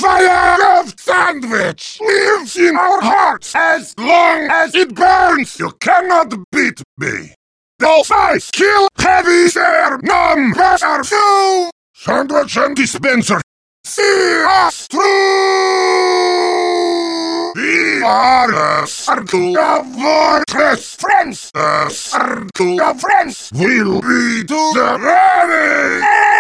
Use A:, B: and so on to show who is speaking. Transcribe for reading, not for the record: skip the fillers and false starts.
A: fire of sandwich lives in our hearts as long as it burns. You cannot beat me. Those eyes kill heavy share numb pressure to sandwich and dispenser. See us through. We are a circle of fortress friends. A circle of friends will be to the ready.